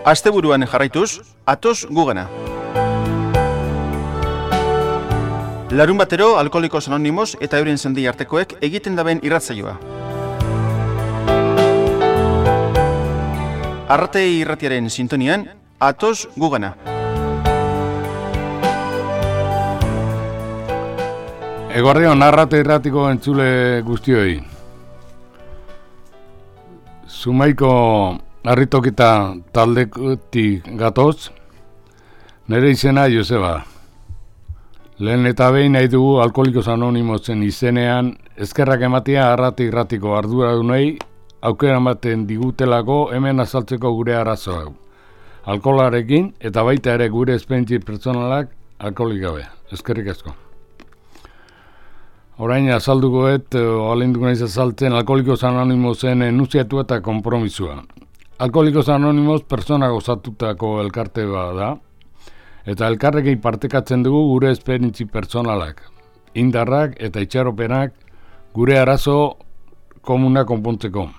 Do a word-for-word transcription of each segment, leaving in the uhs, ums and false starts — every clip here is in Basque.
Asteburuan jarraituz, atoz gugana. Larun batero, Alkoholikos Anonimos eta euren zendi artekoek egiten daben irratzaioa. Arratei irratiaren sintonian, atoz gugana. Eguardion, Arrate irratiko entzule guztioi. Zumaiko harritokita taldekutik gatoz, nire izena Joseba. Lehen eta behin nahi dugu Alkoholikos Anonimosen izenean eskerrak ematea Arrate irratiko arduradunei aukera ematen digutelako hemen azaltzeko gure arazoa. Alkoholarekin eta baita ere gure esperientzia pertsonalak alkoholik gabe. Eskerrik asko. Orain azalduko et, alenduko naiz azaltzen Alkoholikos Anonimosen enuziatu eta konpromisua. Alkoholikos Anonimos pertsona gozatutako elkarte da, eta elkarrekin partekatzen dugu gure esperientzi pertsonalak, indarrak eta itxaropenak gure arazo komuna konpontzeko.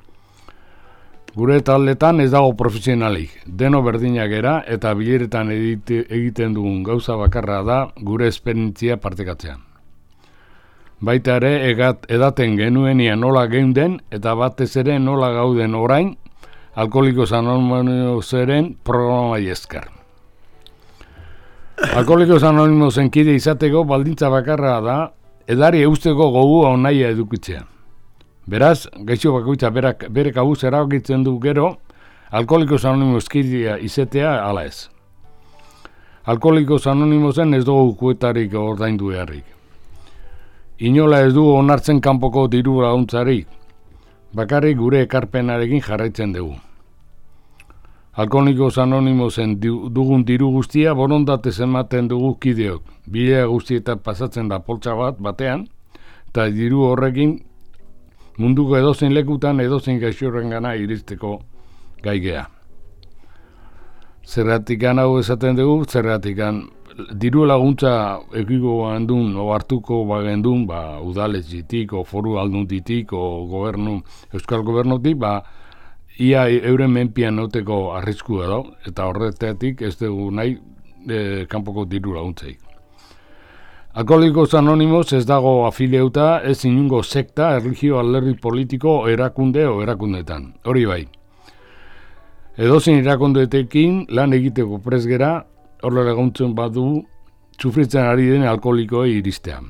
Gure taldetan ez dago profesionalik, deno berdinak era eta bileretan edite, egiten dugun gauza bakarra da gure esperientzia partekatzea. Baita ere egat, edaten genuenian nola geunden eta batez ere nola gauden orain Alkoholikos Anonimosen programai esker. Alkoholikos Anonimosen kide izateko baldintza bakarra da edari eusteko gogua onaia edukitzea. Beraz, gaixo bakoitza berak, bere kabuz erabakitzen du gero Alkoholikos Anonimos kidea izatea ala ez. Alkoholikos Anonimosen ez dugu kuetarik ordaindu beharrik. Inola ez dugu onartzen kanpoko diru laguntzarik, bakarrik gure ekarpenarekin jarraitzen dugu. Alkoholikos Anonimosen dugun diru guztia borondatez ematen dugu kideok. Bilea guztietan pasatzen da poltsa bat batean, eta diru horrekin munduko edozein lekutan edozein gaixorrengana iristeko gaigea. Zerratikan hau esaten dugu, zerratikan diru laguntza ekiko handun, o hartuko bagendun, ba, udaletxitik, o foru aldunditik, o gobernu, euskal gobernutik, ba, ia euren menpian noteko arriskua da, eta horretatik ez dugu nahi e, kanpoko diru laguntzaik. Alkoholikos Anonimos ez dago afiliauta, ez inungo sekta, erlijio, alderdi politiko, erakunde o erakundetan. Hori bai. Edozein erakundeetekin lan egiteko presgera, horre laguntzen badu, sufritzen ari den alkoholikoei iristean.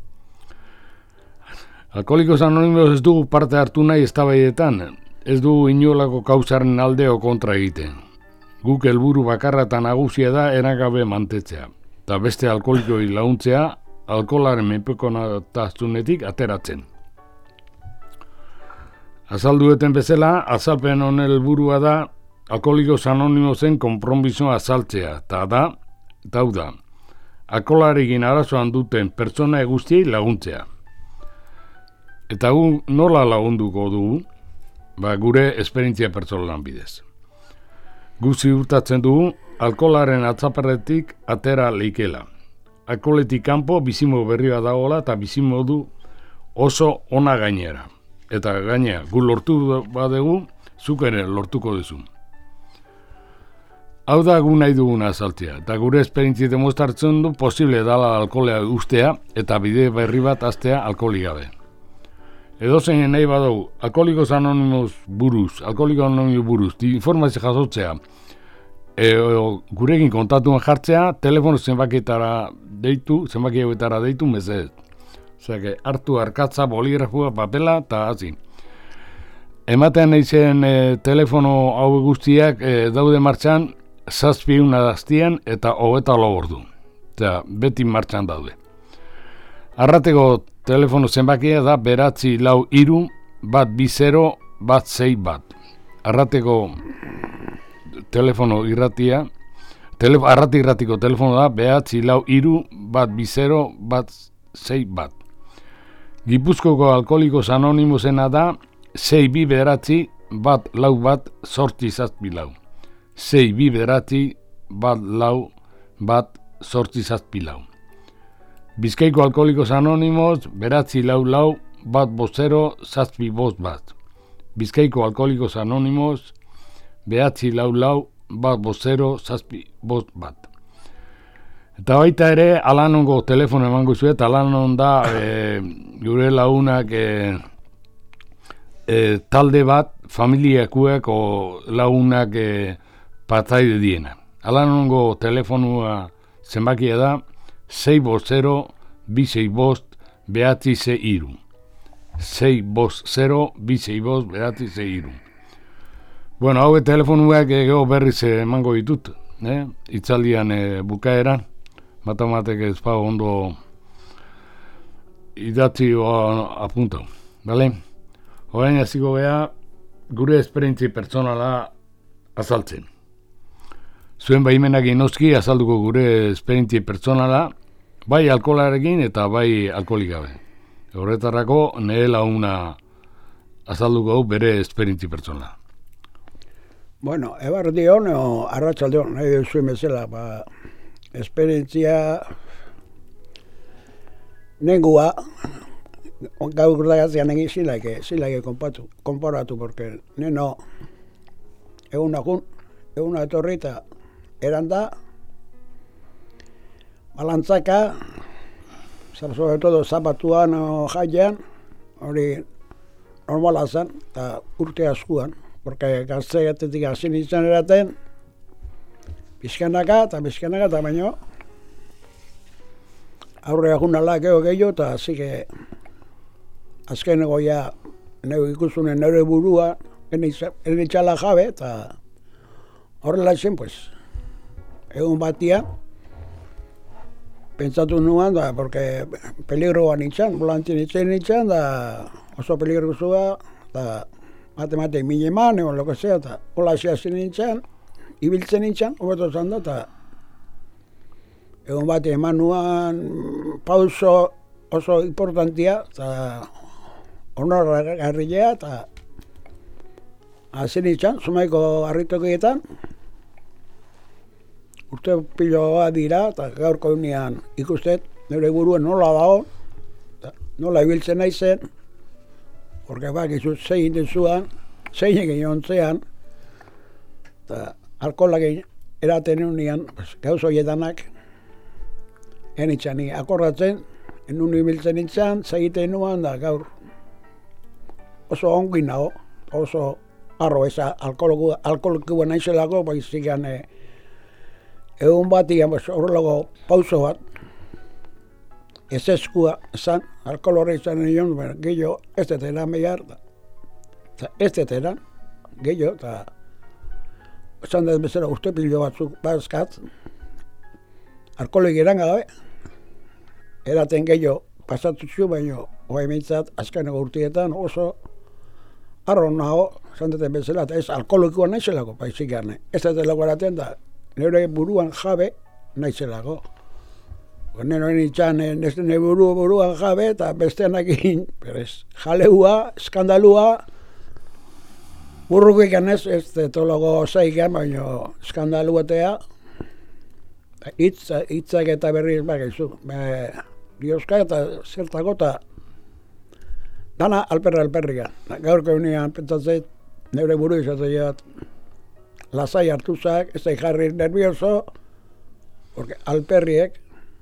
Alkoholikos Anonimos ez dugu parte hartu nahi eztabaidetan, ez dugu inolako kausaren alde o kontra egiten. Guk helburu bakarra eta nagusia da eragabe mantetzea, eta beste alkoholikoi laguntzea alkoholaren menpekotazunetik ateratzen. Azaldueten bezala, azalpen honen helburua da Alkoholikos Anonimosen konpromisoa azaltzea, eta da, eta hau da, alkoholarekin arazoan duten pertsona guztiei laguntzea. Eta gu nola lagunduko dugu? Ba, gure esperientzia pertsonalan bidez. Gu ziurtatzen dugu, alkoholaren atzaparretik atera leikela. Alkoholetik kanpo bizimo berria dagoela eta bizimodu oso ona gainera. Eta gainera, gu lortu badegu, zuk ere lortuko duzu. Hau da gu nahi duguna azaltzea, eta gure esperientzia demostratzen du posible dala alkoholea ustea eta bide berri bat hastea alkoholik gabe. Edozein nahi badau, Alkoholikos Anonimos buruz, Alkoholikos Anonimos buruz, informazio jasotzea, e, o, gurekin kontatuen jartzea, telefono zenbakietara deitu, zenbakietara deitu mesedez. Osea, hartu arkatza, boligrafua, papela, eta hasi. Ematen nahi zen e, telefono hau guztiak e, daude martxan, zazpiun adaztian eta hogeta ordu. Osea, beti martxan daude. Arrateko telefono zenbakia da beratzi lau iru, bat bi zero, bat zei bat. Arrateko telefono irratia, tele, arrati irratiko telefono da beratzi lau iru, bat bi zero, bat zei bat. Gipuzkoko Alkoholikos Anonimosena da sei bi beratzi, bat lau bat, sortzi zazpi lau. Sei bi beratzi, bat lau, bat, sortzi zazpi lau. Bizkaiko Alkoholikos Anonimos, beratzi lau lau, bat bozero, zazpi bost bat. Bizkaiko Alkoholikos Anonimos, behatzi lau lau, bat bost zero zazpi bost bat. Eta baita ere, Alanongo telefono emango zuet, Alanon da e, gure lagunak e, e, talde bat, familiakuek o lagunak e, patzaide diena. Alanongo telefonua zenbakia da, sei bost zero, bi sei bost, behatzi ze iru. sei bost zero, bi sei bost, behatzi ze iru. Bueno, hau telefonuak ego berriz emango ditut, eh? Itzaldian e, bukaeran. Matematek ez pa ondo idatzi apunta, bale? Horain hasiko gea gure esperientzi pertsonala azaltzen. Zuen baimenak inoski azalduko gure esperientzi pertsonala, bai alkoholarekin eta bai alkoholik gabe. Horretarako nire launa azalduko bere esperientzi pertsonala. Bueno, ebar dion, o arratsaldeon, nahi duzuen bezala, ba, esperientzia nengua gaur urtagazian egin zilake, zilake konpatu, konporatu, porque neno egun akun, egun etorri eta eran da balantzaka, sobre todo zapatuan o jaian, hori normala zen, eta urte askuan, porque gazteatetik hasi nintzen eraten, bizkanaka eta bizkanaka eta baino aurre agunala geho gehiago eta zike azkeneko ja neu ikusunen nire burua enitxala jabe eta horrela zen, pues, egun batia pentsatu nuan da, porque peligroa nintzen, volantzien nintzen nintzen, da oso peligrosua, da mate-mate mine eman, egon lo que sea, eta hola zehazin nintzen, ibiltzen nintzen, hobeto zan da, eta egun bat eman nuan pauso oso importantia, eta honorgarrilea, eta hasi nintzen, Zumaiko harritokietan, urte piloa dira, eta gaurko egunean ikustet, nire buruen nola dago, nola ibiltzen naizen, horke bak izut zein dezuan, zein egin ontzean, eta alkoholak eraten egunean, gauz horietanak, enitzani akordatzen, enun ibiltzen nintzen, zegiten nuan, da gaur oso ongin nago, oso arro eza alkoholikua naizelako, baizikan e, egun batian, horrelago pauso bat, ez eskua esan, alkohol horre izan nion, gehiago ez deteran behar, eta ez deteran, gehiago, eta esan dut bezala uste pilo batzuk bazkat, alkoholik eran gabe, eraten gehiago pasatu zu, baina hoa emintzat, azkaneko urtietan oso arro nago, esan duten bezala, eta ez alkoholikoa naizelako, baizik garne, ez detelako eraten da, nire buruan jabe naizelako. Nero nintzen, nire buru, buruan jabe, eta besteanakin, berez, jaleua, eskandalua, burruko ikan ez, ez detologo zeikan, baina eskandaluetea, hitz, hitzak eta berriz bakizu, dioska eta zertako, eta dana alperra alperrian. Gaurko egunean pentsatzeit, nire buru izatea lasai hartuzak, ez da jarri nervioso, porque alperriek,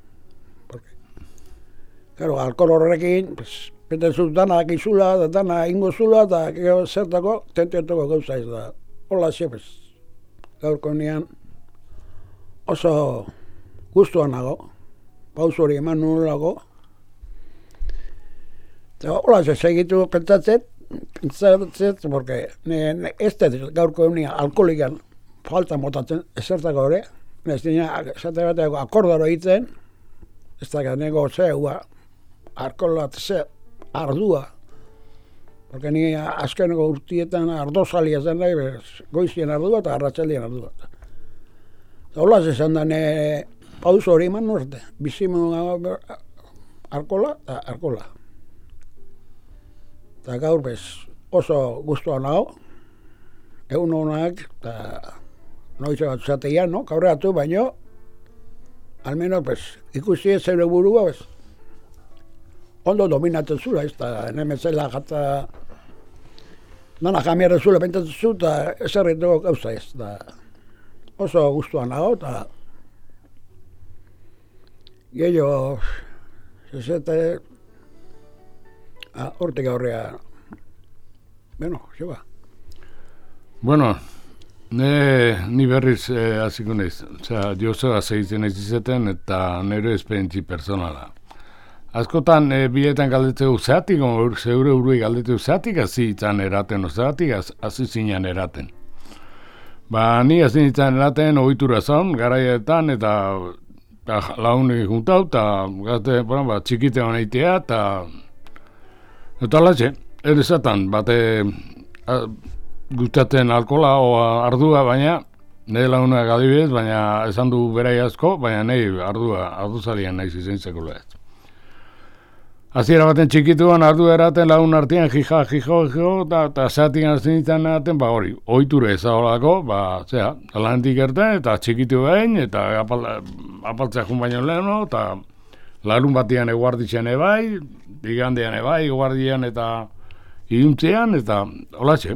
Claro, alkohol horrekin, pues, pentezuz dana akizula, dana ingo zula, eta gero zertako, tenteotoko gauza ez da. Hola, xepes, gaurko nean oso guztuan nago, paus hori eman nulago. Eta hola, ze segitu pentsatzet, pentsatzet, porque ne, ne, ez dut gaurko nean alkoholikan falta motatzen, ez zertako hori, ez dina, zerte bateko akordaro egiten, ez da nego zeua, alkoholat ze ardua, porque ni azkeneko urtietan ardozalia zen nahi, goizien ardua eta arratzaldien ardua. Hola zezan da, ne pauso hori eman norte, bizimu alkohola eta alkohola. Eta gaur bez oso guztua nago, egun honak, eta noiz bat zatean, no? Kaurreatu baino, almeno, pues, ikusi ez zeure burua, pues, ondo dominatzen zula, ez da, nemezela jata, nana jamiara zula pentsatzen zu, eta eserriteko gauza ez da. oso guztuan nago, eta gehiago, zezete, hortik aurrea, bueno, joa. Bueno, ne, ni berriz eh, hasiko naiz. Osea, Joseba segitzen naiz izaten eta nire esperientzi personala. Askotan e, biletan galdetzeu zeatik, zeure urui galdetzeu zeatik hasi itzan eraten, o zeatik hasi zinean eraten. Ba, ni hasi nintzen eraten ohitura zaun, garaietan, eta launik juntau, eta gazte, bueno, ba, txikite honeitea, eta eta latxe, erizatan, bate gustatzen alkola o ardua, baina nire launak adibidez, baina esan du berai asko, baina nire ardua, arduzalian naiz izen sekula ez. Aziera baten txikituan ardu eraten lagun artean jija, jijo, jijo, eta zeatik azten nintzen eraten, ba hori, ohiture ezagolako, ba, zera, lantik erten, eta txikitu behin, eta apal, apaltzea jun baino leheno, eta larun batian eguarditzen ebai, igandean ebai, eguardian eta iuntzean, eta holatxe.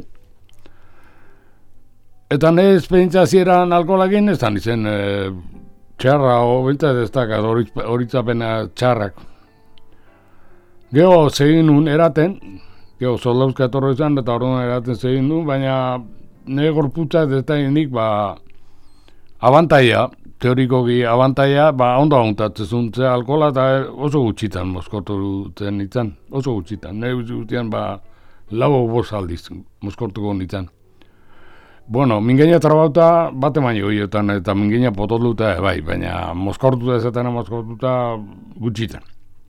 Eta nire esperientzia zieran alkoholagin, ez da nizen e, txarra, o bintzat ez dakaz, horitzapena txarrak. Gero segin nun eraten, gero soldauzka etorro izan, eta orduan eraten segin nun, baina nire gorputza ez da nik, ba, abantaia, teorikoki abantaia, ba, ondo aguntatzen ze alkohola, eta oso gutxitan moskortu zen nintzen, oso gutxitan. Nire gutxitan, ba, lau bost aldiz moskortuko nintzen. Bueno, mingeina trabauta bate baino horietan, eta mingeina pototluta, bai, baina moskortuta ezatena moskortuta gutxitan.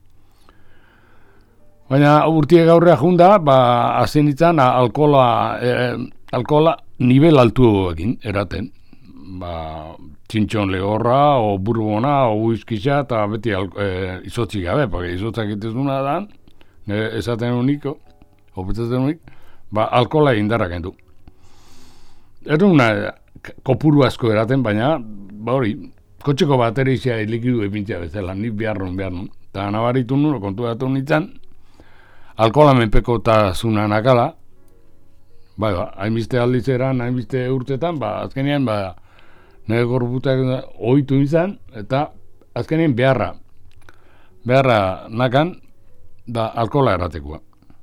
Baina urtie gaurrea junda, ba, hasi nintzen alkohola, eh, alkohola nivel altu egin, eraten. Ba, txintxon lehorra, o burbona, o uizkisa, eta beti eh, izotzik gabe, porque izotzak itezuna da, esaten uniko, opetzaten unik, ba, alkohola indarrak endu. Eruna kopuru asko eraten, baina, ba hori, kotxeko baterizia likidu epintzia bezala, nik behar nun, behar nun. Eta nabaritu nun, kontu datu nintzen, alkohola menpeko eta zunan akala, bai, ba, hainbiste alditzeran, hainbiste urtetan, ba, azkenean, ba, nire gorputak ohitu izan, eta azkenean beharra, beharra nakan, da alkohola eratekoa.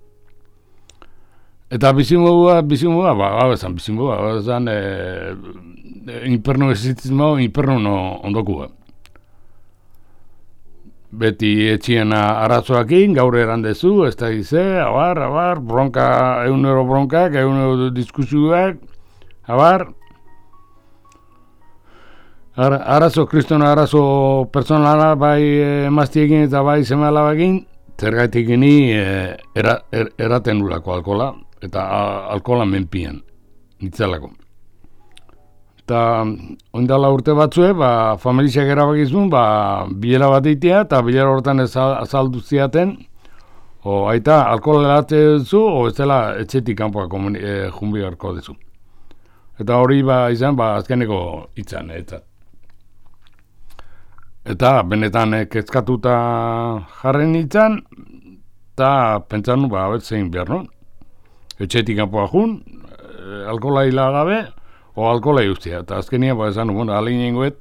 Eta bizimodua, bizimodua, ba, ba, bezan, bizimodua, ba, bezan, e, inferno esitismo, inferno no ondokua. Beti etxiena arazoakin, gaur erandezu, ez da gize, abar, abar, bronka, egun euro bronkak, egun euro diskusioak, abar. Ar, arazo, kristona arazo personala, bai emaztiekin eta bai seme alabakin, zergaitik gini e, era, er, eraten urako alkola, eta a, alkola menpian, nitzelako. Eta oindala urte batzue, ba, familiak erabakizun, ba, bilera bat eitea, eta bilera horretan azaldu ziaten, o, aita, alkohola erate duzu, o ez dela etxetik kanpoa e, junbi harko duzu. Eta hori ba, izan, ba, azkeneko itzan, etzat. Eta benetan eh, kezkatuta jarren itzan, eta pentsan nu, ba, zein behar, no? Etxetik kanpoa jun, e, alkohola hilagabe, o alkohola justia, eta azkenia, ba, esan, bueno, alin ingoet,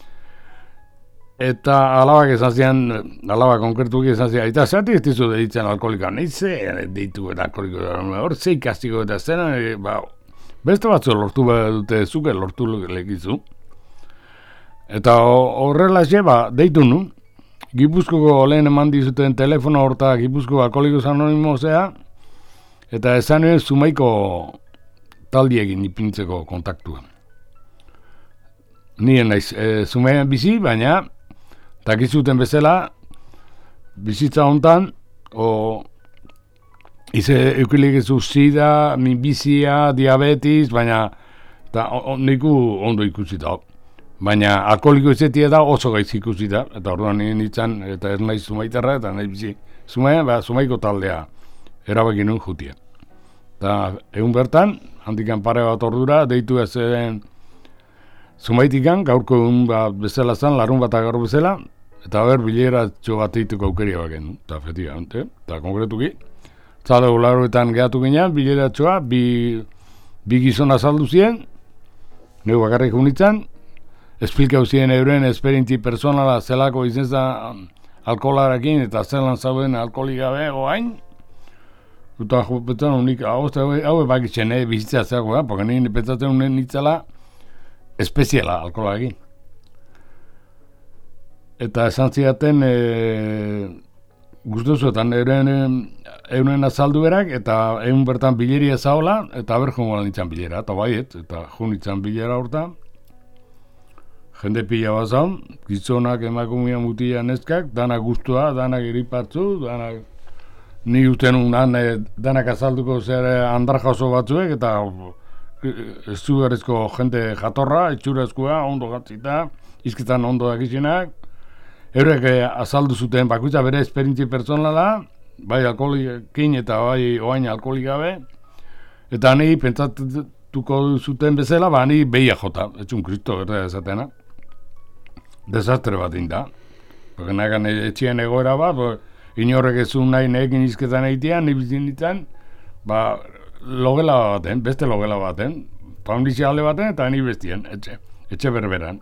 eta alabak esan zian, alabak konkretuki esan zian, eta zati ez dizu deditzen alkoholika, nahi ze deitu eta alkoholika, hor ze ikastiko eta zena, e, ba, beste batzu lortu dute zuke, lortu lekizu. Eta horrela xe, ba, deitu nu, Gipuzkoko lehen eman dizuten telefono horta Gipuzko Alkoholikos Anonimosea, eta esan nuen Zumaiko taldiekin ipintzeko kontaktua. Nien naiz, e, Zumaian bizi, baina dakizuten bezala, bizitza hontan, o ize eukilik ezu sida, minbizia, diabetes, baina eta niku ondo ikusita. Baina alkoholiko izetia da oso gaitz ikusita, eta orduan nien itzan, eta ez naiz Zumaitarra, eta nahi bizi. Zumaian, ba, Zumaiko taldea erabakin nuen jutia. Eta egun bertan, handikan pare bat ordura, deitu ez zen Zumaitikan, gaurko egun bat bezala zen, larun bat gaur bezala, eta ber, bilera txo bat eituko aukeria baken, eta efektibamente, eta konkretuki. Zale gularoetan gehatu ginean, bilera txoa, bi, bi gizona saldu ziren, neu bakarrik unitzen, esplikau ziren euren esperientzi personala zelako izen alkoholarekin eta zelan zauden alkoholik gabe oain. Eta betzen unik, hau bakitzen, eh, bizitzea zeako, eh? Porque nire petzatzen unen nitzela espeziala alkoholarekin. Eta esan zidaten e, guztuzuetan euren, euren azaldu berak eta egun bertan bileria zaola eta ber jongo nintzen bilera, eta baiet, eta jo nintzen bilera horta. Jende pila bat zaun, gizonak, emakumea, mutia, neskak, danak guztua, danak iripatzu, danak ni uten unan e, danak azalduko zer andar jaso batzuek, eta ez zugarezko jende jatorra, etxurazkoa, ondo gatzita, izketan ondo dakitzenak, eurek e, azaldu zuten bakoitza bere esperientzi personala, bai alkoholikein eta bai oain alkoholik gabe, eta ni pentsatuko zuten bezala, ba ni behia jota, etxun kristo berda ezatena. Desastre bat inda. Porque nagan etxien egoera bat, inorrek ezun nahi neekin izketan egitean, ni bizin ditzen, ba, logela baten, beste logela baten, paundizia alde baten, eta ni bestien, etxe, etxe berberan.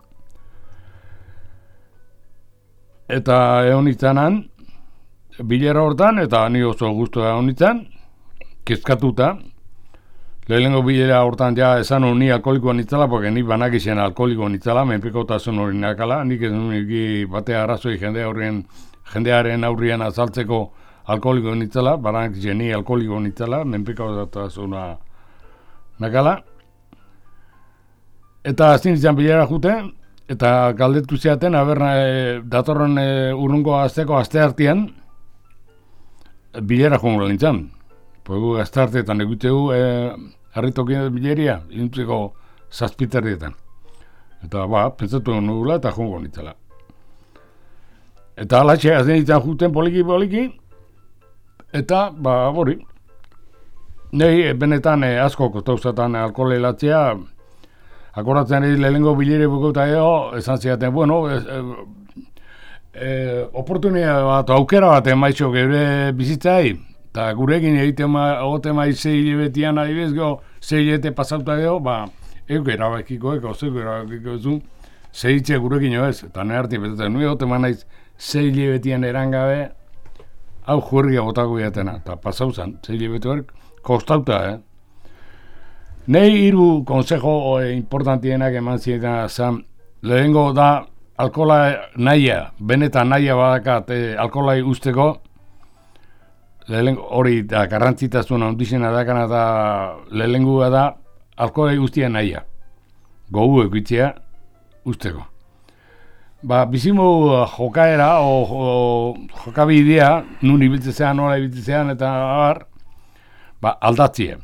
Eta egon itzanan, bilera hortan, eta ni oso guztu egon itzan, kezkatuta, lehenengo bilera hortan ja esan hon ni alkoholikoa nitzala, porque ni banak izan alkoholikoa nitzala, menpekotasun hori nakala, nik ez nuen batea arrazoi jende horren, jendearen aurrian azaltzeko alkoholikoa nitzala, banak izan ni alkoholikoa nitzala, menpekotasuna nakala. Eta azin izan bilera jute, eta galdetu ziaten, aber e, datorren e, urrungo azteko aste hartian, bilera jongo nintzen. Poegu aste hartietan egutegu, e, harritokien bileria, inuntzeko zazpiterrietan. Eta ba, pentsatu nugula eta jongo nitzela. Eta alatxe, azien ditzen juten poliki-poliki, eta, ba, hori, nahi benetan e, asko kostauzatan alkohol helatzea, akoratzen egin lehenengo bilere bukauta edo, esan zidaten, bueno, e, e, oportunia bat, aukera bat emaitxo gure bizitzai, eta gurekin egiten ogote maiz zei hilebetian adibez, go, zei hilete pasauta edo, ba, eko erabakiko, eko, zeko erabakiko ezun, zei hitze gurekin jo ez, eta nire hartin betatzen, nire ogote naiz zei hilebetian erangabe, hau juerria botako jatena, eta pasau zen, zei hilebeti horiek, kostauta, eh? Nei hiru konsejo e, importantienak eman ziren zan, lehengo da, alkohola nahia, benetan nahia badakat e, alkoholai usteko, lehengo hori da, garrantzitazuna ondizena dakana da, lehengoa da, alkoholai guztia nahia, gogu ekitzea usteko. Ba, bizimu jokaera, o, o jokabidea, nun ibiltzean, nola ibiltzean, eta abar, ba, aldatzea.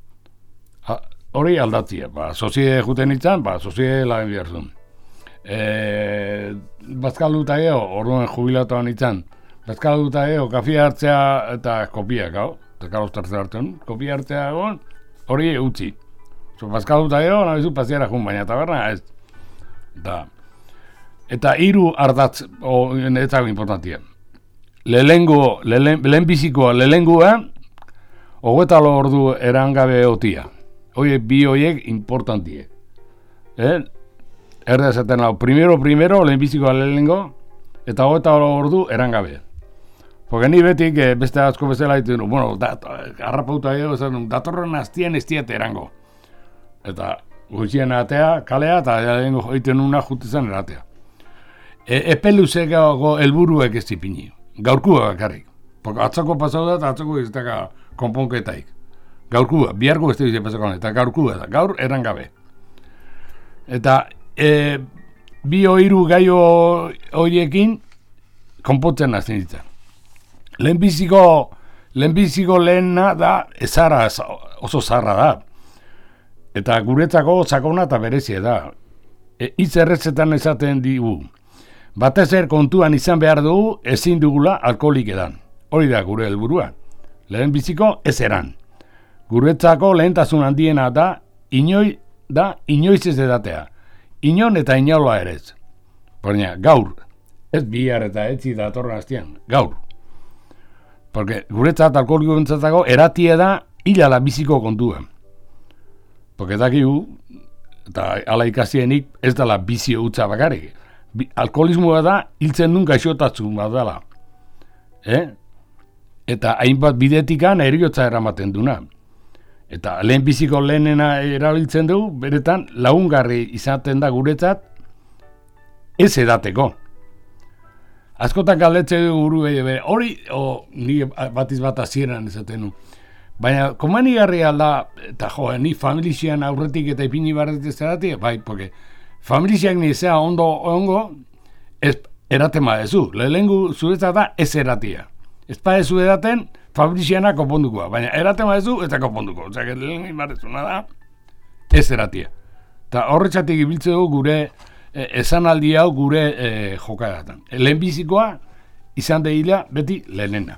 Hori aldatzea, ba, sozie juten nintzen, ba, sozie lagen behar zuen. E, Bazkalduta geho, orduan jubilatuan nintzen, bazkalduta geho, kafia hartzea eta kopiak, hau, eta kalostartzea hartzen, kopia hartzea egon, hori utzi. So, bazkalduta geho, nabizu paziara jun, baina eta berna, ez. Da. Eta hiru ardatz, o, ez dago importantia. Lehengo, lehen bizikoa, lehengoa, hogeta lo ordu erangabe otia. Oie, bi horiek importantie. Eh? Erda esaten lau, primero, primero, lehenbizikoa lehenengo, eta hogeta ordu erangabe. Porque ni betik eh, beste asko bezala ditu, bueno, da, harrapauta edo, datorren aztien ez diete erango. Eta gutxien atea, kalea, eta lehenengo egiten una jutizan eratea. E, Epeluzeko helburuek ez dipini, gaurkua bakarrik. Porque atzako pasau da, eta atzako ez daka konponketaik. Gaurkua, biharko beste bizia pasako, eta gaurkua da, gaur erangabe. Eta e, bi oiru gai horiekin konpontzen azten ditzen. Lehenbiziko, lehenbiziko lehena da, ezara, oso zarra da. Eta guretzako sakona eta berezia da. E, hitz errezetan esaten digu. Batez er kontuan izan behar dugu, ezin dugula alkoholik edan. Hori da gure helburua. Lehenbiziko ez eran. Guretzako lehentasun handiena da, inoi da, inoiz ez edatea. Inon eta inaula erez. Baina, gaur, ez bihar eta etzi datorren hastian, gaur. Porque guretzat alkoholiko entzatako eratie da hilala biziko kontua. Porque dakigu, eta ala ikasienik ez dela bizio utza bakarrik. Bi, alkoholismoa da, hiltzen duen gaixotasun bat dela. Eh? Eta hainbat bidetikan eriotza eramaten duna. Eta lehen biziko lehenena erabiltzen dugu, beretan lagungarri izaten da guretzat, ez edateko. Askotan galdetzen dugu guru, hori, o, ni batiz bat hasieran esaten nu. Baina, komenigarria da, eta jo, ni familizian aurretik eta ipini barretik zeratik, bai, porque familiziak nizea ondo ongo, ez eratema dezu. Lehengu zuretzat da ez eratia. Ez pa ezu edaten, familiziana kopondukoa, baina eratema dezu eta koponduko. Osea, lehengu barrezuna da, ez eratia. Eta horretxatik ibiltze dugu gure eh, esanaldi hau gure eh, jokaratan. Lehenbizikoa izan dehila beti lehenena.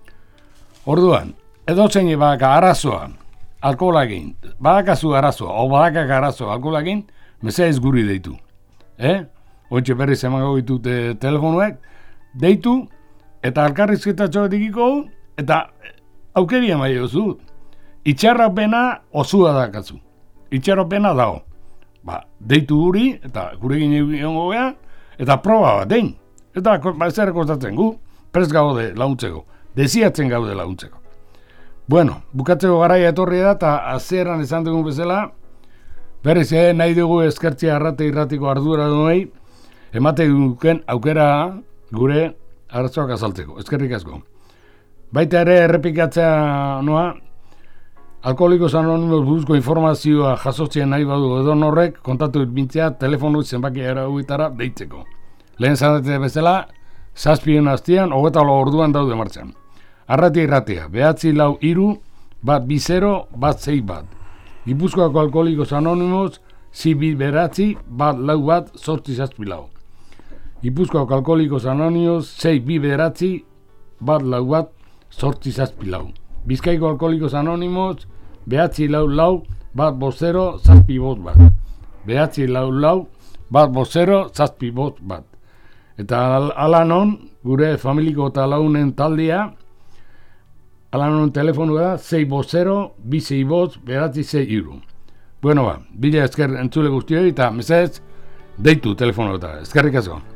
Orduan, edo zein badaka arazoa, alkoholagin, badakazu arazoa, o badakak arazoa alkoholagin, mesedez guri deitu. Eh? Ointxe berriz emango ditut te, telefonuek, deitu, eta alkarrizketatxo dikiko, eta aukeria maia duzu. Itxarrapena osua dakazu. Itxarrapena dago. Ba, deitu guri, eta gurekin egongo geha, eta proba bat, dein. Eta ba, zer kostatzen gu, prest gaude launtzeko, desiatzen gaude launtzeko. Bueno, bukatzeko garaia etorri da, eta azeran esan dugun bezala, berriz eh, nahi dugu eskertzia arrate irratiko ardura duei, emate duken aukera gure arazoak azaltzeko. Eskerrik asko. Baita ere errepikatzea noa, Alkoholikos Anonimos buruzko informazioa jasotzien nahi badu edo norrek, kontatu bintzea telefonu zenbaki eraguitara deitzeko. Lehen zanete bezala, zazpien hastian, hogeta lo orduan daude martxan. Arrati irratia, behatzi lau iru, bat bizero, bat zei bat. Gipuzkoako Alkoholikos Anonimos, zibi beratzi, bat lau bat, sortzi zazpi lau. Gipuzkoako Alkoholikos Anonimos, zei bi beratzi, bat lau bat, sortzi zazpi lau. Bizkaiko Alkoholikos Anonimos, behatzi lau lau, bat bozero, zazpi bost bat. Behatzi lau lau, bat bozero, zazpi bost bat. Eta ala non, gure familiko eta launen taldea, ala non telefonu da, zei bozero, bi zei bost, behatzi zei iru. Bueno ba, bila esker entzule guztioi, eta mesez, deitu telefonu eta, eskerrik asko.